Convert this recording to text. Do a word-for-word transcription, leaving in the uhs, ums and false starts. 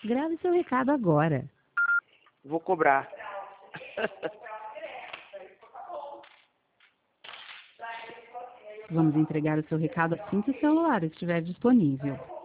Grave seu recado agora. Vou cobrar. Vamos entregar o seu recado assim que o celular estiver disponível.